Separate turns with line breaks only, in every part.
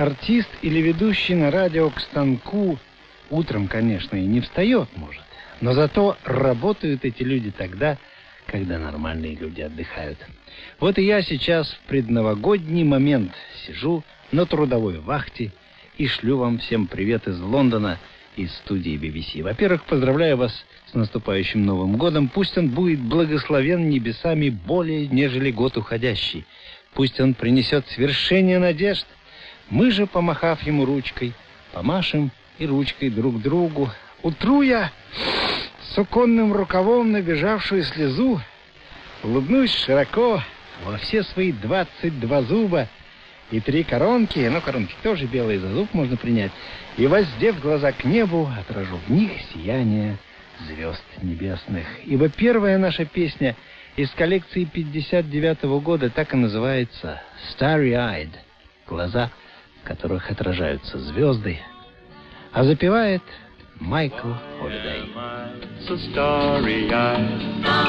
артист или ведущий на радио к станку утром, конечно, и не встает, может. Но зато работают эти люди тогда, когда нормальные люди отдыхают. Вот и я сейчас в предновогодний момент сижу на трудовой вахте и шлю вам всем привет из Лондона, из студии BBC. Во-первых, поздравляю вас с наступающим Новым годом. Пусть он будет благословен небесами более, нежели год уходящий. Пусть он принесет свершение надежд. Мы же, помахав ему ручкой, помашем и ручкой друг другу. Утру я суконным рукавом набежавшую слезу, улыбнусь широко во все свои 22 зуба и 3 коронки, но коронки тоже белые, за зуб можно принять, и, воздев глаза к небу, отражу в них сияние звезд небесных. Ибо первая наша песня из коллекции 59-го года так и называется «Starry-eyed», глаза, в которых отражаются звезды, а запевает Майкл Холидей.
So starry-eyed,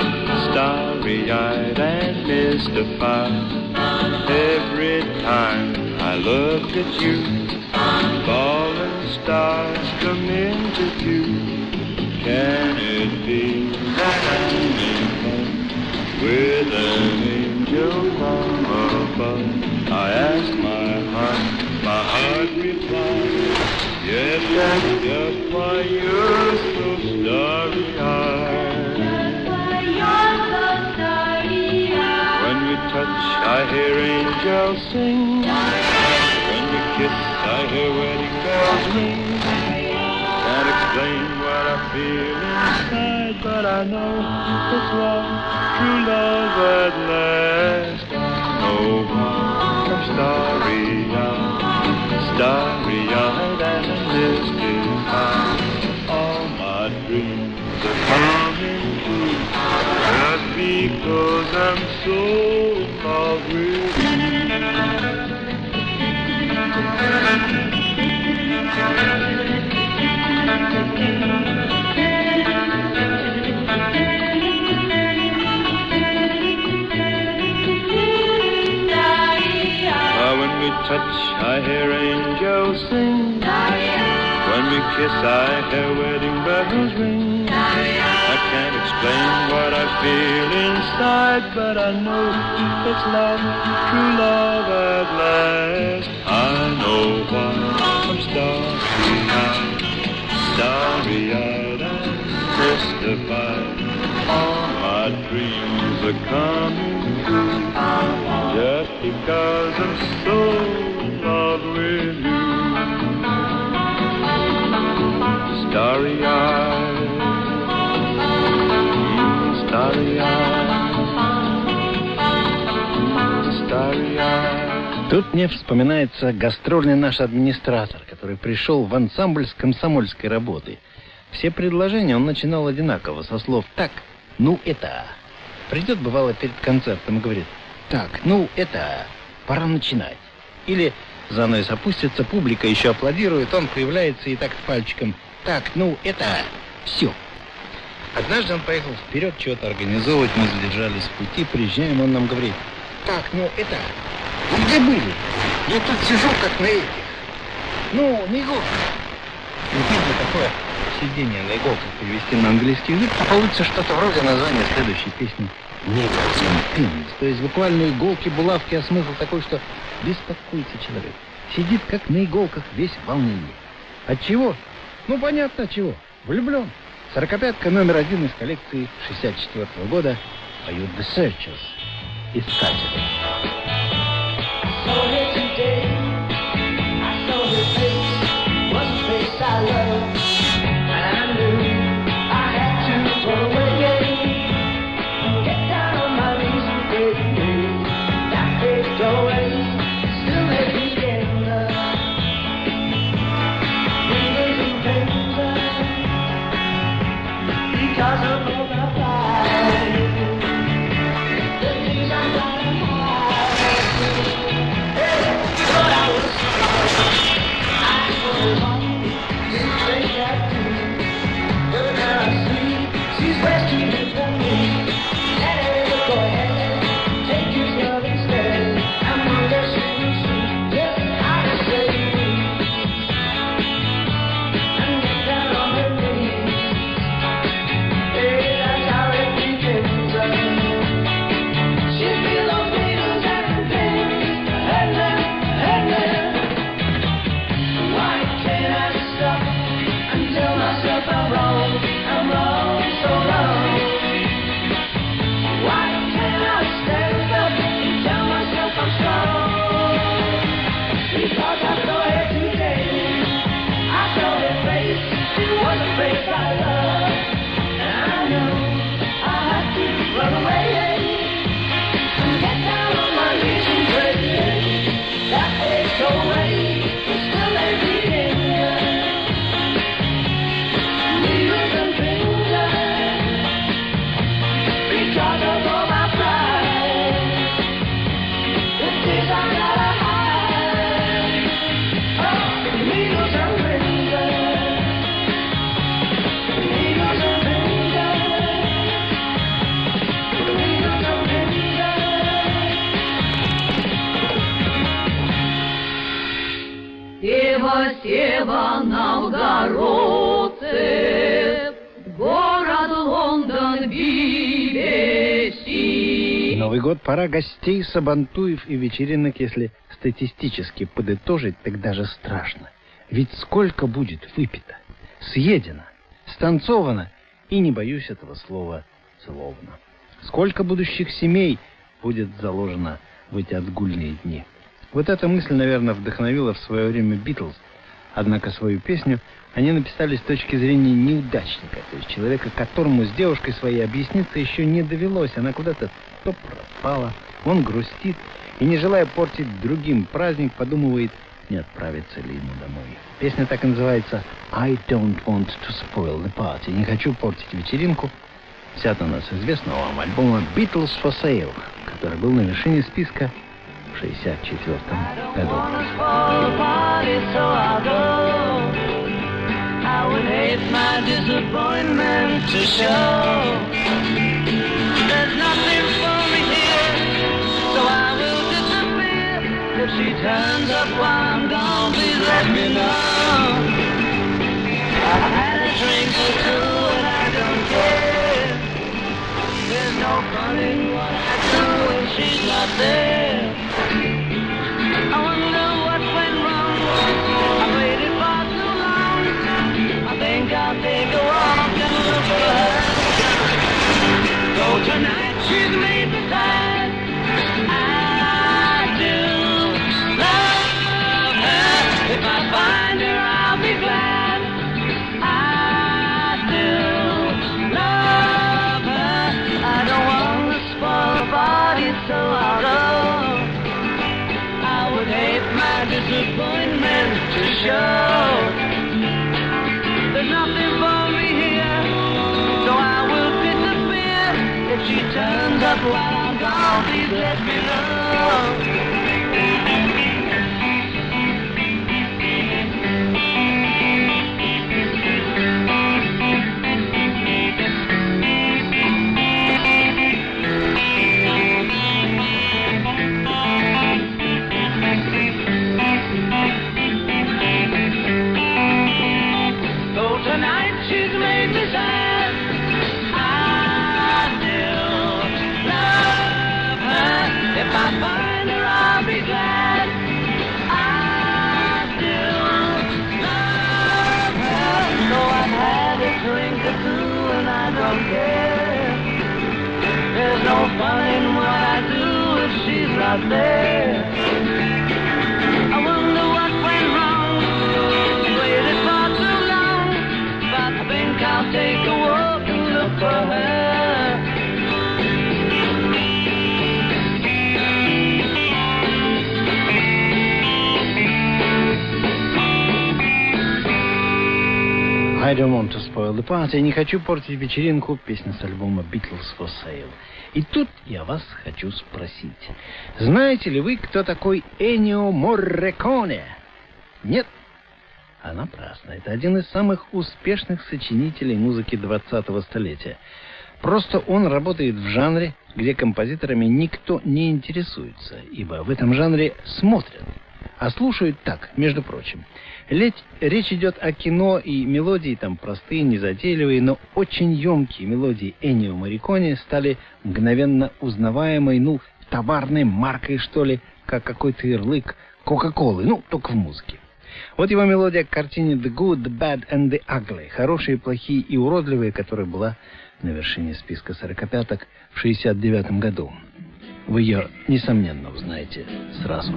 starry-eyed and mystified. Every time I look at you, falling stars come into view. Can it be that I'm in love with an angel from above? I ask my heart replies, yes, that's just why you're so starry-eyed.
That's why you're so starry-eyed.
When we touch, I hear angels sing. When we kiss, I hear wedding bells ring. Can't explain what I feel inside, but I know it's love, true love at last. I know I'm starry-eyed, starry-eyed and mystified. All my dreams are coming true, just because I'm so in love with you. When we touch, I hear angels sing. When we kiss, I hear wedding bells ring. I can't explain what I feel inside, but I know it's love, true love at last. I know why I'm starry-eyed, starry-eyed and mystified. All my dreams are coming true, just because I'm so in love with you. Starry-eyed, starry-eyed, starry-eyed.
Тут мне вспоминается гастрольный наш администратор, который пришел в ансамбль с комсомольской работы. Все предложения он начинал одинаково, со слов «так, ну это». Придет, бывало, перед концертом и говорит «так, ну это, пора начинать». Или занавес опустится, публика еще аплодирует, он появляется и так пальчиком «так, ну это, все». Однажды он поехал вперед что-то организовывать, мы задержались в пути, приезжаем, он нам говорит «так, ну это, вы где были? Я тут сижу как на этих, ну, на иголках». Видно такое сидение на иголках перевести на английский язык, а получится что-то вроде названия следующей песни «Niggles and Pins». То есть буквально иголки, булавки, а смысл такой, что беспокоится человек. Сидит как на иголках, весь в волнении. От чего? Ну, понятно, от чего. Влюблен. 45-ка номер 1 из коллекции 64-го года поют The Searchers. Искатели.
I love, and I knew I had to go away. Get down on my knees and pray, that fade go away. Still let me get love. Fingers and fingers, because of all the pride, the things I'm gonna hide. struggles all my pride. The days I gotta hide. Oh, needles and fingers. Needles and fingers. Needles and fingers. Сева, новгородцы, город Лондон, BBC.
Новый год — пора гостей, сабантуев и вечеринок. Если статистически подытожить, так даже страшно. Ведь сколько будет выпито, съедено, станцовано, и не боюсь этого слова, словно. Сколько будущих семей будет заложено в эти отгульные дни. Вот эта мысль, наверное, вдохновила в свое время Битлз. Однако свою песню они написали с точки зрения неудачника, то есть человека, которому с девушкой своей объясниться еще не довелось. Она куда-то то пропала, он грустит и, не желая портить другим праздник, подумывает, не отправиться ли ему домой. Песня так и называется «I don't want to spoil the party». Не хочу портить вечеринку. Взята она с известного вам альбома «Beatles for Sale», который был на вершине списка в 1964 году.
I would hate my disappointment to show. There's nothing for me here, so I will disappear. If she turns up while I'm gone, please let me know. I've had a drink or two and I don't care. There's no fun in what I do if she's not there. I wonder what went wrong. I waited far too long. I think I'll take a walk and look for her. Though tonight she's made me sad, I do love her. If I find her, I'll be glad. I do love her. I don't want to spoil the party, so I'll go. I would hate my disappointment to show. There's nothing for me here, so I will disappear. If she turns up while I'm gone, please let me know. Tonight she's made me sad. I still love her. If I find her, I'll be glad. I still love her. Though I've had a drink or two and I don't care. There's no fun in what I do if she's not there. I wonder what went wrong. Waited far too long. I think I'll take a walk and look for her.
I don't want to spoil the party. Не хочу портить вечеринку. Песня с альбома Beatles for Sale. И тут я вас хочу спросить. Знаете ли вы, кто такой Эннио Морриконе? Нет? А напрасно. Это один из самых успешных сочинителей музыки 20-го столетия. Просто он работает в жанре, где композиторами никто не интересуется, ибо в этом жанре смотрят, а слушают так, между прочим. Речь идет о кино, и мелодии там простые, незатейливые, но очень емкие мелодии Эннио Морриконе стали мгновенно узнаваемой, товарной маркой, что ли, как какой-то ярлык Кока-Колы, только в музыке. Вот его мелодия к картине «The Good, The Bad and The Ugly», «Хорошие, плохие и уродливые», которая была на вершине списка 45-ок в 1969 году. Вы ее, несомненно, узнаете сразу.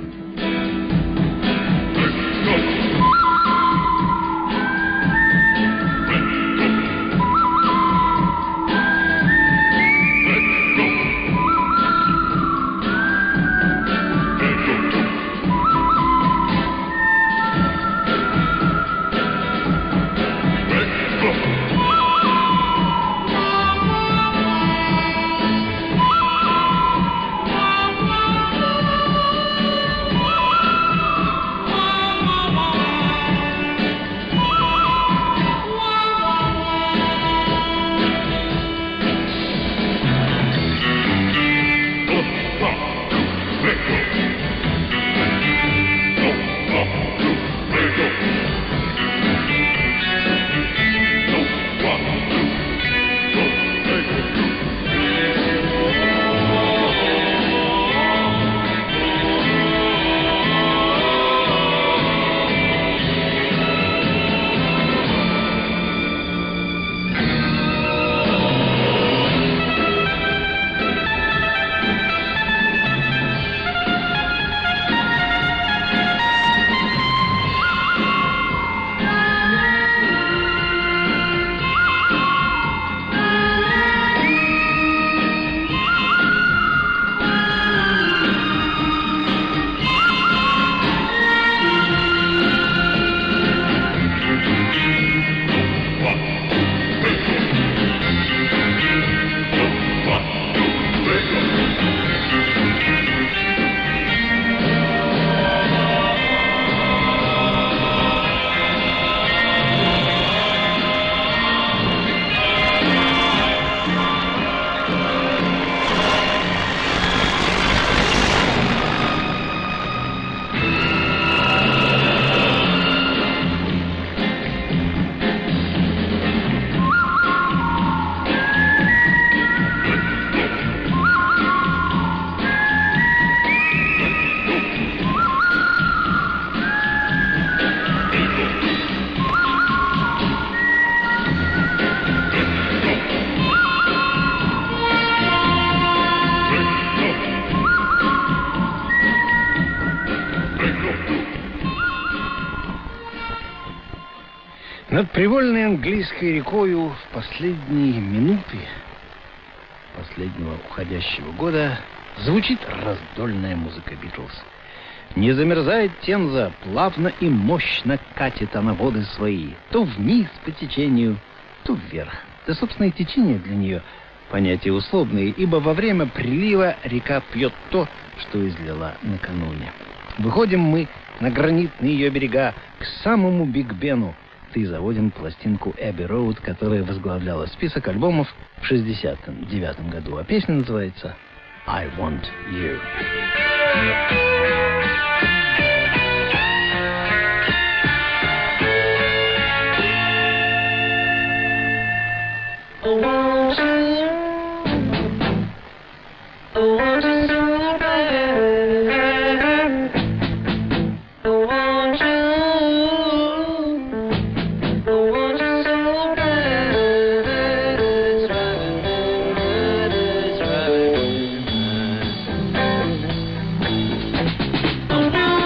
Над привольной английской рекою в последние минуты последнего уходящего года звучит раздольная музыка Битлз. Не замерзает Темза, плавно и мощно катит она воды свои, то вниз по течению, то вверх. Да, собственно, и течение для нее понятия условные, ибо во время прилива река пьет то, что излила накануне. Выходим мы на гранитные ее берега к самому Биг Бену. И заводим пластинку Эбби Роуд, которая возглавляла список альбомов в 1969 году. А песня называется «I Want You».
Oh,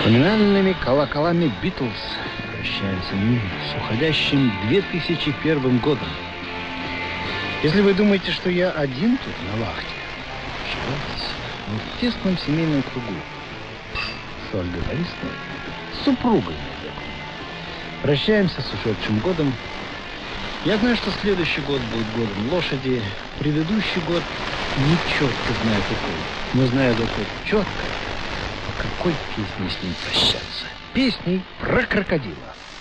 Поминальными колоколами Битлз прощается мир с уходящим 2001 годом. Если вы думаете, что я один тут на вахте, ошибаетесь. Мы в тесном семейном кругу с Ольгой Борисовной, с супругой. Прощаемся с ушедшим годом. Я знаю, что следующий год будет годом лошади. Предыдущий год не четко знаю какой. Но знаю зато четко, по какой песне с ним прощаться. Песней про крокодила.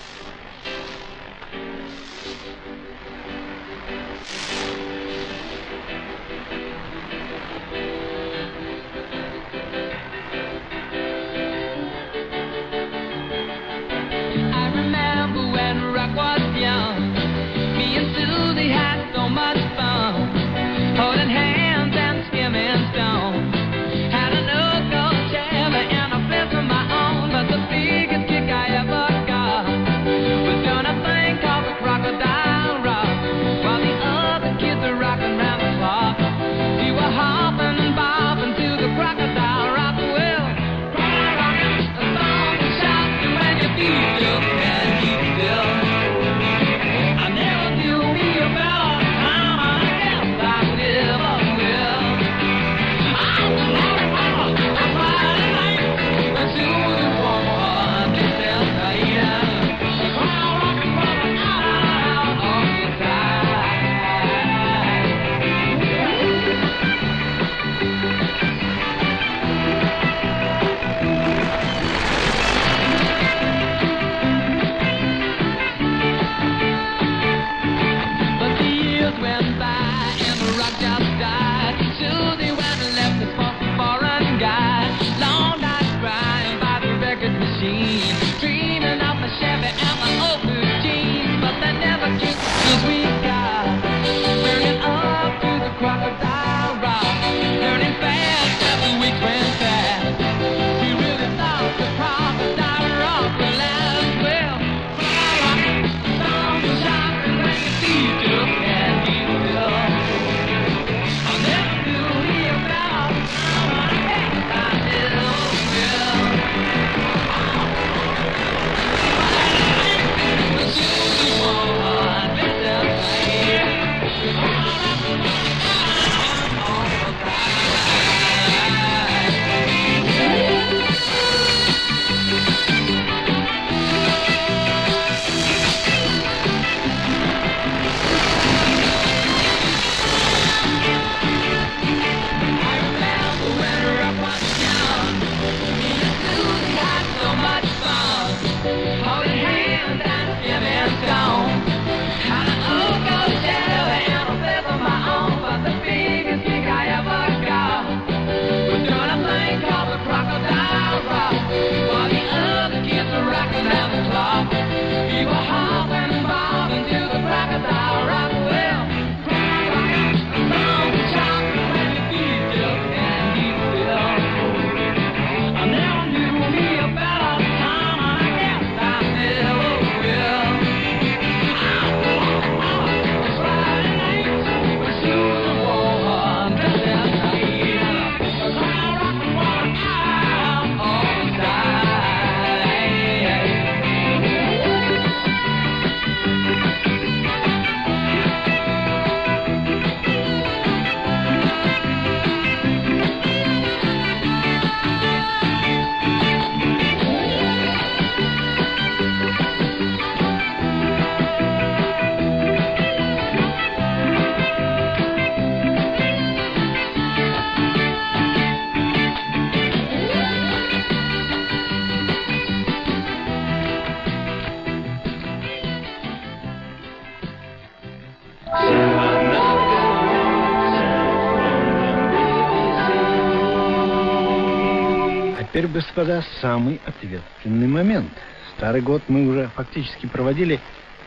Теперь, господа, самый ответственный момент. Старый год мы уже фактически проводили.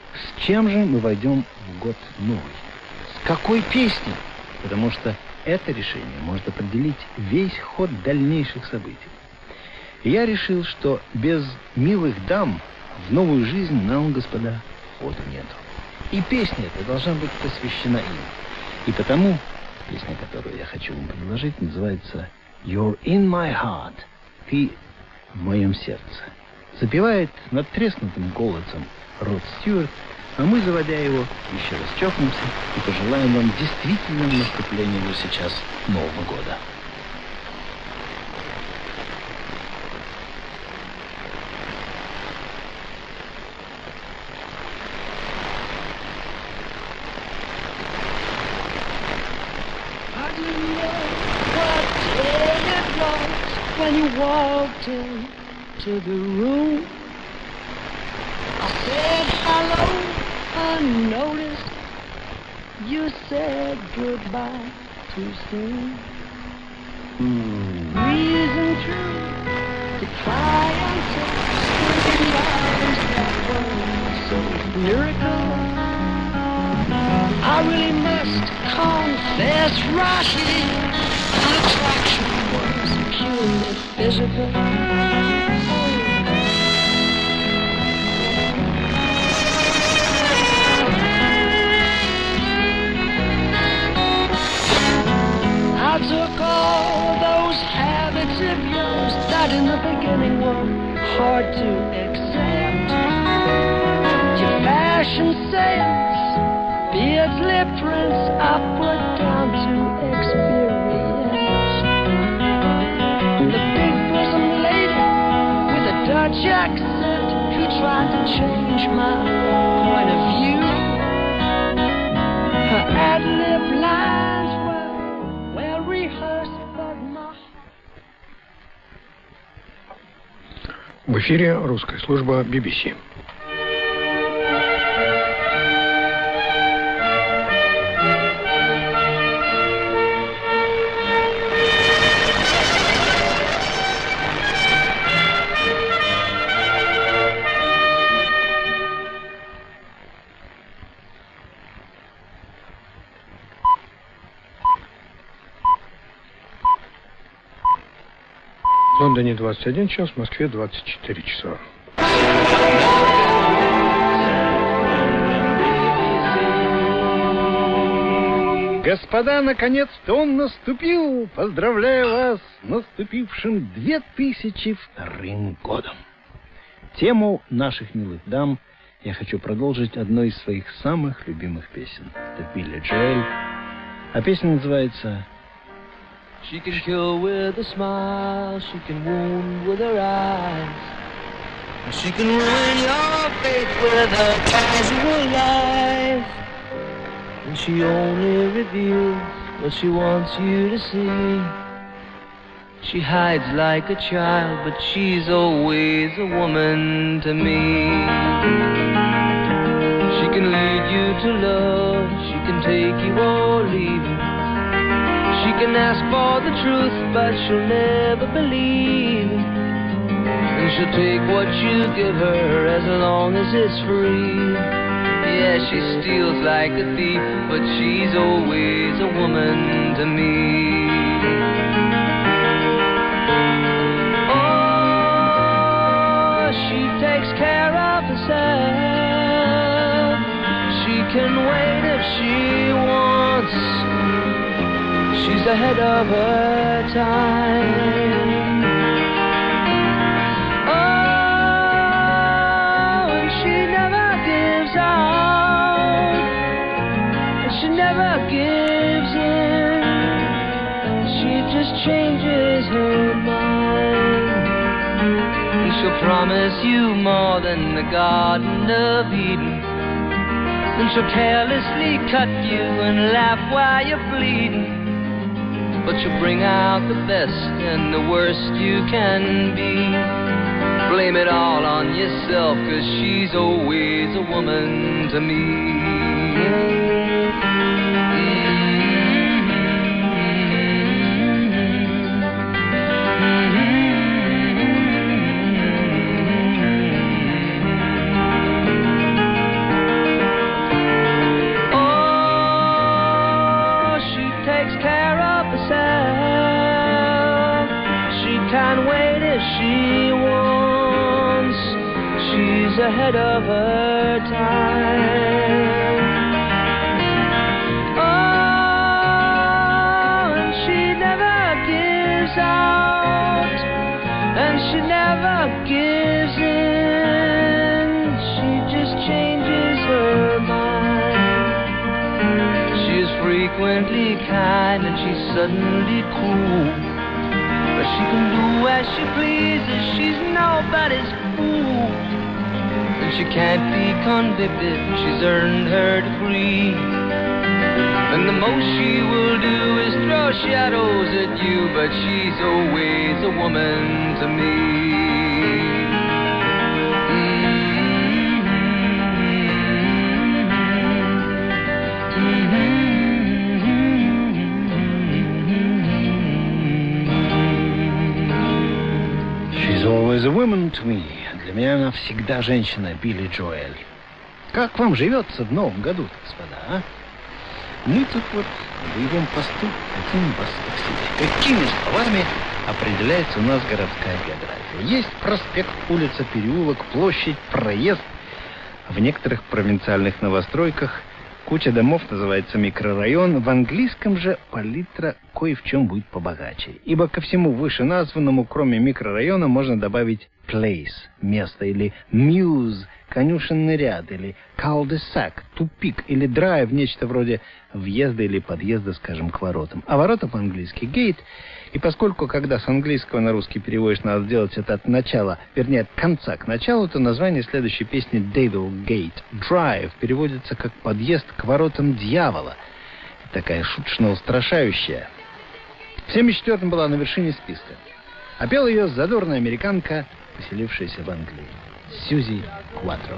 С чем же мы войдем в год новый? С какой песней? Потому что это решение может определить весь ход дальнейших событий. И я решил, что без милых дам в новую жизнь нам, господа, ходу нет. И песня эта должна быть посвящена им. И потому песня, которую я хочу вам предложить, называется «You're in my heart». Ты в моем сердце. Запевает надтреснутым голосом Род Стюарт, а мы, заводя его, еще раз чокнемся и пожелаем вам действительного наступления уже сейчас Нового года.
When you walked into the room, I said hello unnoticed. You said goodbye too soon. Reason true to cry until spring arms that were so miracle. I really must confess, Rashi, attraction was purely physical. I took all those habits of yours that in the beginning were hard to accept. Your fashion sense, beards, lip prints, I put down to experience. The big bosom lady with a Dutch accent who tried to change my point of view. Her ad-lib lines were well rehearsed, but my...
В эфире русская служба BBC. В Лондоне 21 час, в Москве 24 часа.
Господа, наконец-то он наступил! Поздравляю вас с наступившим 2002 годом! Тему наших милых дам я хочу продолжить одной из своих самых любимых песен. Это Билли Джоэль. А песня называется
She can kill with a smile, she can wound with her eyes. She can ruin your faith with her casual life. And she only reveals what she wants you to see. She hides like a child, but she's always a woman to me. She can lead you to love, she can take you or leave you. She can ask for the truth, but she'll never believe. And she'll take what you give her as long as it's free. Yeah, she steals like a thief, but she's always a woman to me. Oh, she takes care of herself. She can wait if she wants. She's ahead of her time. Oh, and she never gives out, and she never gives in. She just changes her mind, and she'll promise you more than the Garden of Eden. Then she'll carelessly cut you and laugh while you're bleeding. But you'll bring out the best and the worst you can be. Blame it all on yourself, 'cause she's always a woman to me. Oh, she takes care of herself. She can wait if she wants. She's ahead of her time. Oh, and she never gives out, and she never heart gives in, she just changes her mind. She is frequently kind and she's suddenly cool, but she can do as she pleases, she's nobody's fool. And she can't be convicted, she's earned her degree. And the most she will do is throw shadows at you, but she's always a woman to me.
She's always a woman to me. Для меня она всегда женщина, Билли Джоэль. Как вам живется в новом году, господа, а? Мы тут вот в боевом посту хотим вас спросить, какими словами определяется у нас городская география? Есть проспект, улица, переулок, площадь, проезд. В некоторых провинциальных новостройках куча домов называется микрорайон. В английском же палитра кое в чем будет побогаче. Ибо ко всему вышеназванному, кроме микрорайона, можно добавить place, место, или muse, конюшенный ряд, или cul-de-sac, тупик, или drive, нечто вроде въезда или подъезда, скажем, к воротам. А ворота по-английски gate. И поскольку, когда с английского на русский переводишь, надо сделать это от начала, вернее, от конца к началу, то название следующей песни Devil Gate Drive переводится как подъезд к воротам дьявола. Такая шуточно-устрашающая. В 1974-м была на вершине списка. А пела ее задорная американка, поселившаяся в Англии, Сьюзи Кватро.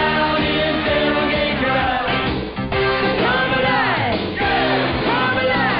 Come alive!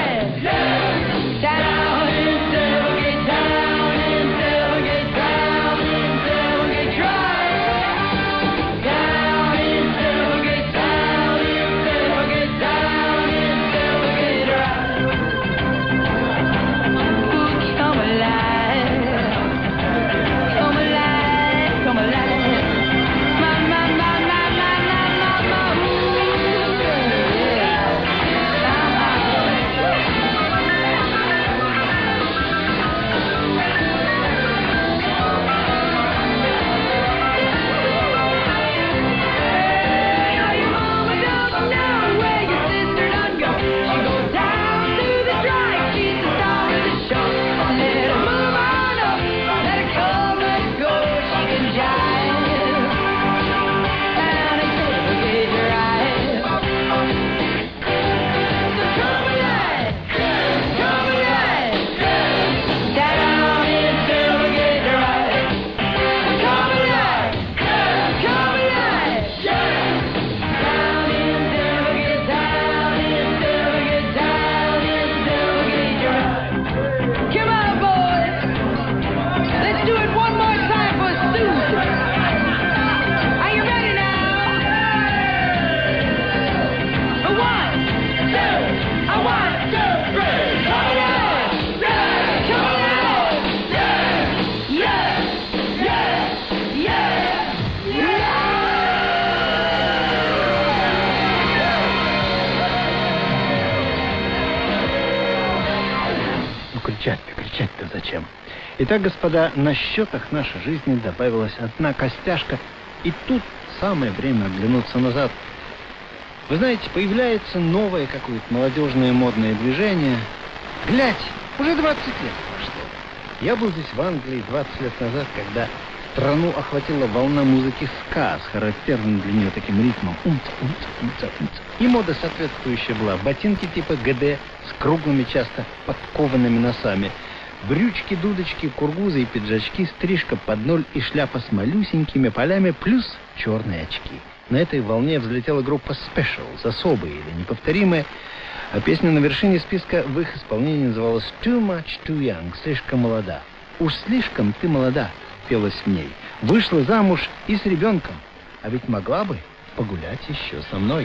ворчать-то зачем? Итак, господа, на счетах нашей жизни добавилась одна костяшка, и тут самое время оглянуться назад. Вы знаете, появляется новое какое-то молодежное модное движение. Глядь, уже 20 лет прошло. Я был здесь в Англии 20 лет назад, когда страну охватила волна музыки ска с характерным для нее таким ритмом. И мода соответствующая была. Ботинки типа ГД с круглыми, часто подкованными носами. Брючки, дудочки, кургузы и пиджачки, стрижка под ноль и шляпа с малюсенькими полями, плюс черные очки. На этой волне взлетела группа Specials, особые или неповторимые, а песня на вершине списка в их исполнении называлась Too Much Too Young, слишком молода. Уж слишком ты молода, пелось в ней. Вышла замуж и с ребенком, а ведь могла бы погулять еще со мной.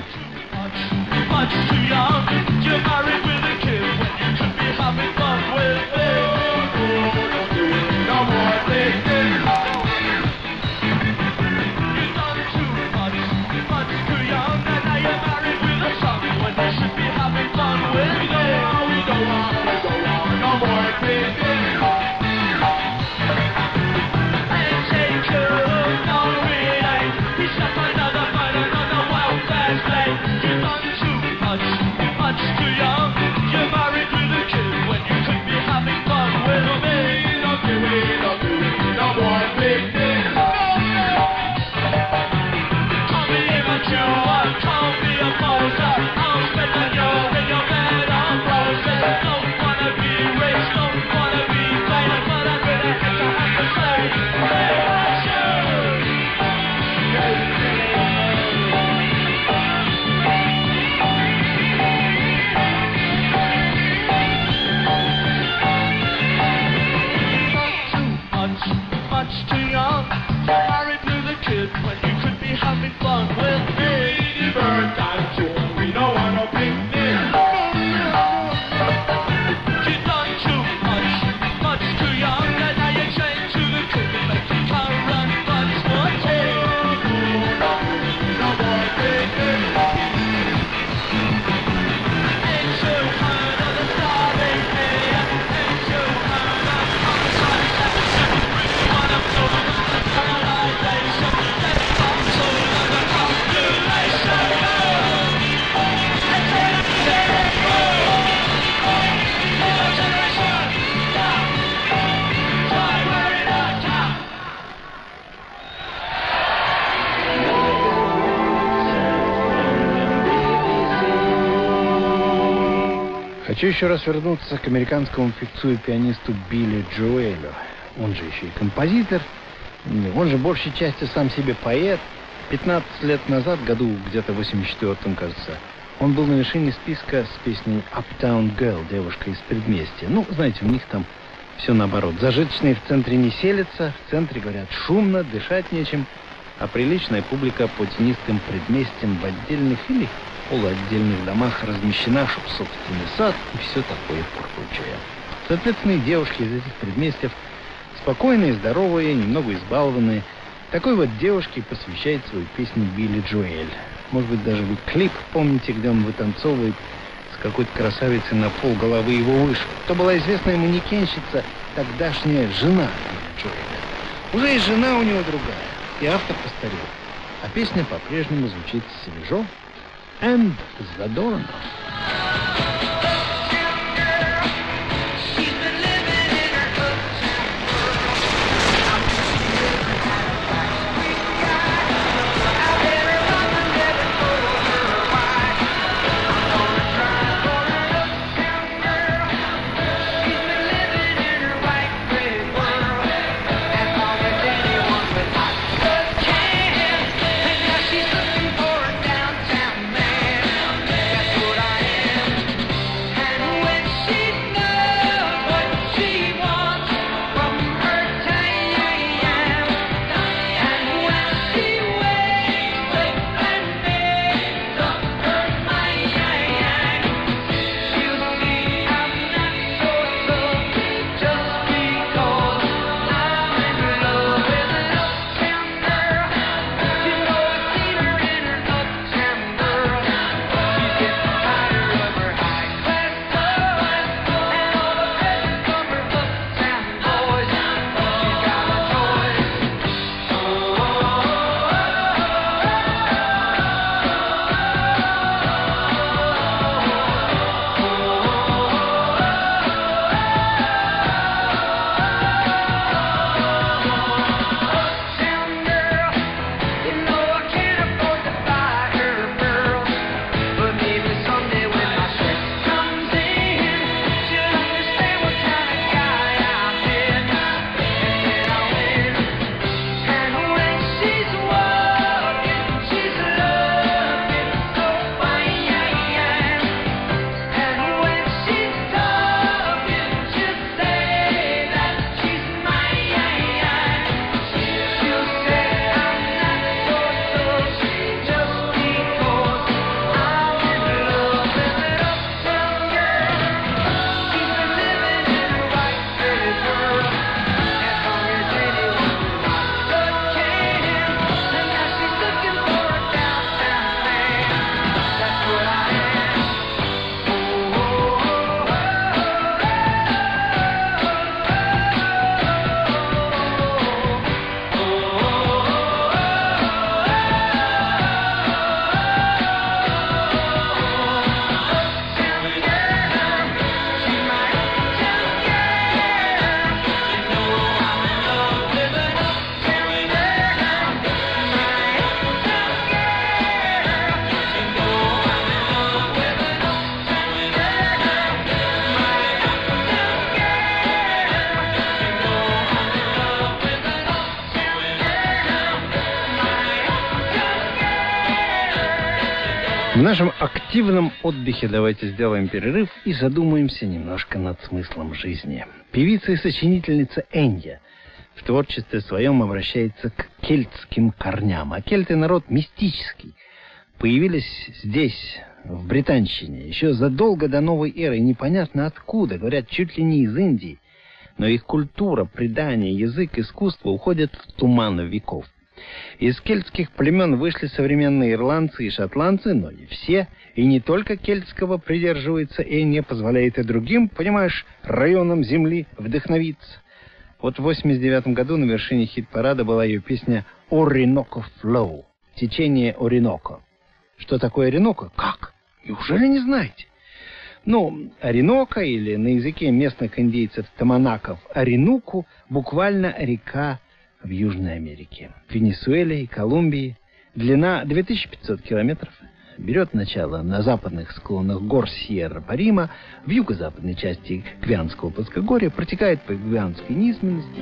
Хочу еще раз вернуться к американскому певцу и пианисту Билли Джоэлю. Он же еще и композитор, он же большей частью сам себе поэт. 15 лет назад, году где-то в 84-м, кажется, он был на вершине списка с песней Uptown Girl, девушка из предместья. Ну, знаете, у них там все наоборот. Зажиточные в центре не селятся, в центре, говорят, шумно, дышать нечем, а приличная публика по тенистым предместьям в отдельных или полуотдельных домах размещена, чтоб собственный сад и все такое прочее. Соответственно, и девушки из этих предместьев спокойные, здоровые, немного избалованные. Такой вот девушке посвящает свою песню Билли Джоэль. Может быть, даже вы клип помните, где он вытанцовывает с какой-то красавицей на полголовы его выше. То была известная манекенщица, тогдашняя жена Билли Джоэля. Уже и жена у него другая, и автор постарел. А песня по-прежнему звучит свежо and задорно.
That's what I am.
В нашем активном отдыхе давайте сделаем перерыв и задумаемся немножко над смыслом жизни. Певица и сочинительница Энья в творчестве своем обращается к кельтским корням. А кельты народ мистический. Появились здесь, в Британщине, еще задолго до новой эры, непонятно откуда, говорят, чуть ли не из Индии. Но их культура, предание, язык, искусство уходят в туман веков. Из кельтских племен вышли современные ирландцы и шотландцы, но не все, и не только кельтского придерживается Энья, позволяет и другим, понимаешь, районам земли вдохновиться. Вот в 89 году на вершине хит-парада была ее песня «Orinoco Flow» — «Течение Ориноко». Что такое Ориноко? Как? Неужели не знаете? Ну, Ориноко, или на языке местных индейцев таманаков Оринуку, буквально река в Южной Америке, в Венесуэле и Колумбии. Длина 2500 километров. Берет начало на западных склонах гор Сьерра-Парима, в юго-западной части Гвианского плоскогорья, протекает по Гвианской низменности.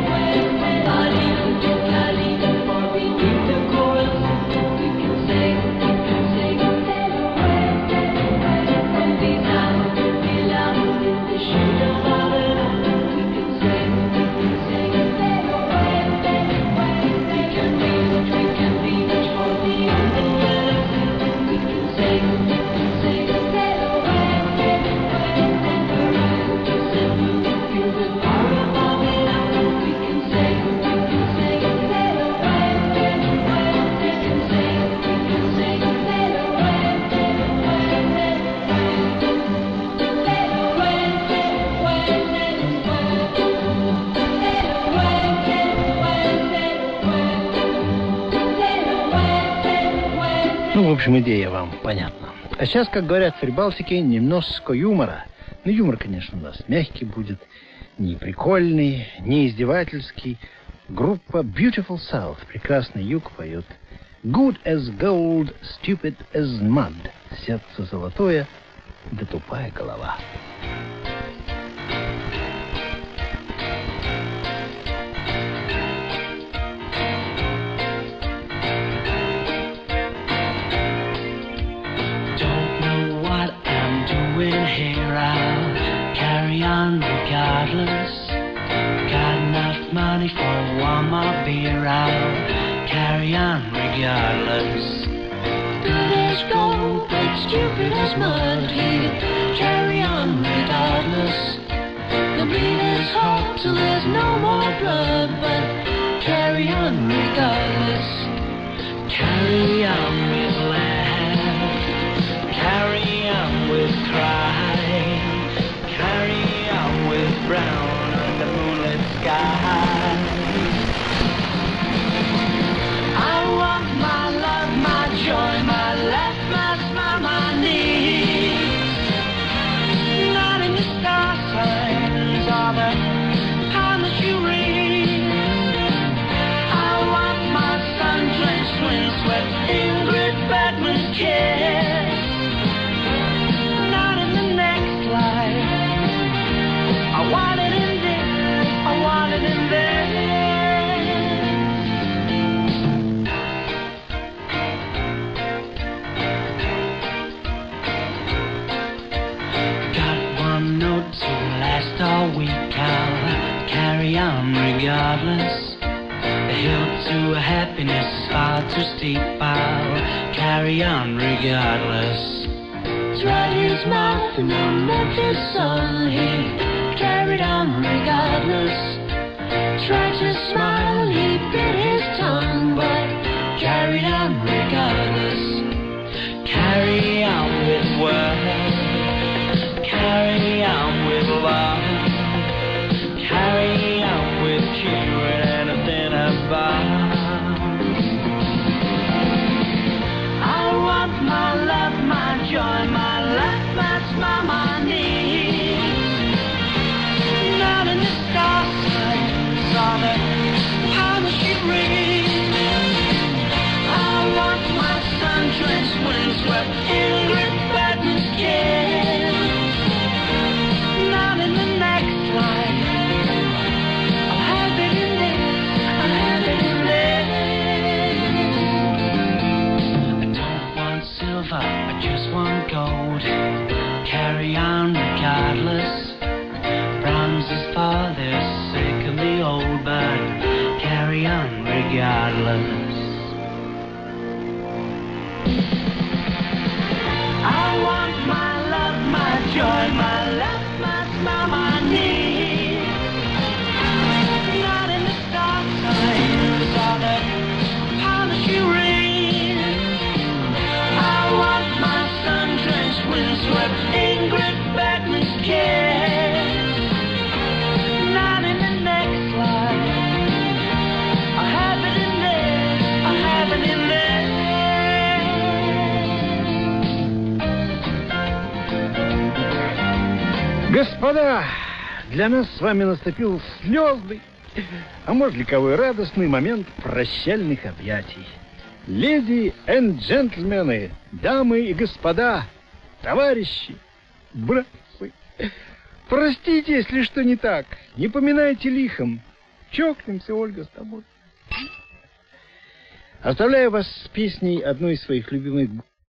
Sing
Ну, в общем, идея вам понятна. А сейчас, как говорят в Прибалтике, немножко юмора. Ну, юмор, конечно, у нас мягкий будет, не прикольный, не издевательский. Группа Beautiful South, прекрасный юг, поет Good as gold, stupid as mud. Сердце золотое, да тупая голова.
Regardless, got enough money for one more beer. I'll carry on regardless. Good as gold, but stupid as mud. He'll carry on regardless. The bleed is hot till there's no more blood, but carry on regardless. Carry on with laugh, carry on with cry. Carry on with brown under moonlit skies. I want my love, my joy, my laugh, my smile, my needs. Not in the star signs or the promise you read. I want my sun-drenched, wind-swept Ingrid Bergman's kiss. Not in the next life. I want it in this, I want it in this. Got one note to last all week, I'll carry on regardless. The hill to happiness is far too steep, I'll carry on regardless. Tried his mouth in the Memphis sun, he carried on regardless. Tried to smile, he bit his tongue, but carried on regardless. Carry on with words, carry on with love, carry on with curing anything above. I want my love, my joy, my life, my smile, my needs. Not in the star signs or the promise you read. I want my sun-drenched, wind-swept Ingrid Bergman's kiss. Not in the next life. I'll have it in this, I'll have it in this. I don't want silver, I just want gold. Carry on regardless. Bronze is for the sake of the old, but carry on regardless. I want my love, my joy, my laugh, my smile, my needs. Not in the star signs or the promise you read. I want my sun-drenched, wind-swept Ingrid Bergman's kiss. Not in the next life. I'll have it in this, I'll have it in this.
Господа, для нас с вами наступил слезный, а может для кого и радостный момент прощальных объятий. Леди и джентльмены, дамы и господа, товарищи, братцы, простите, если что не так, не поминайте лихом. Чокнемся, Ольга, с тобой. Оставляю вас с песней одной из своих любимых